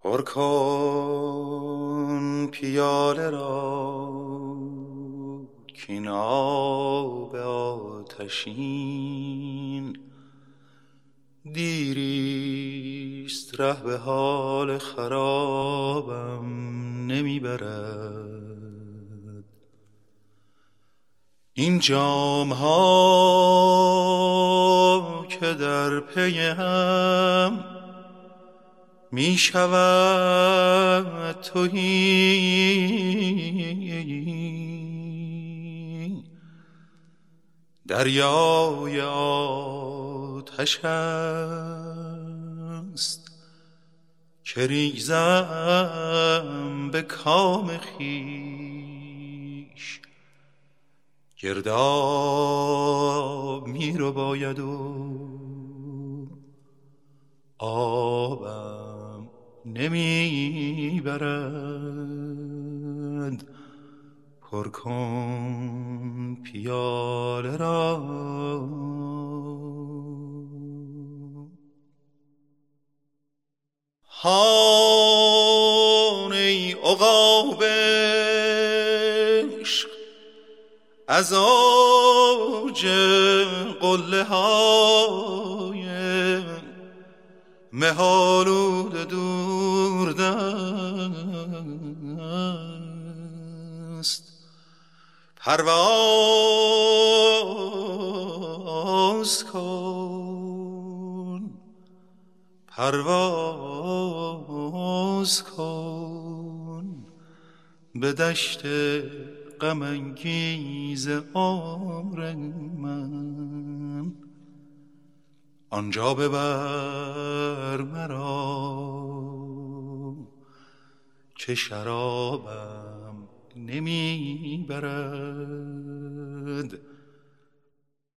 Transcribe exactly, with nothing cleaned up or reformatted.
پر کن پیاله را کاین آب آتشین دیریست ره به حال خرابم نمیبرد. این جام ها که در پی هم می شود تهی، دریای آتش است که ریزم به کام خویش. گرداب می رو باید و آبم نمی برد. پر کن پیاله را هان ای عقاب عشق از اوج قله های مه آلود دوردست. پرواز کن پرواز کن به دشت غم انگیز عمر من. آنجا ببر مرا که شرابم نمی برد.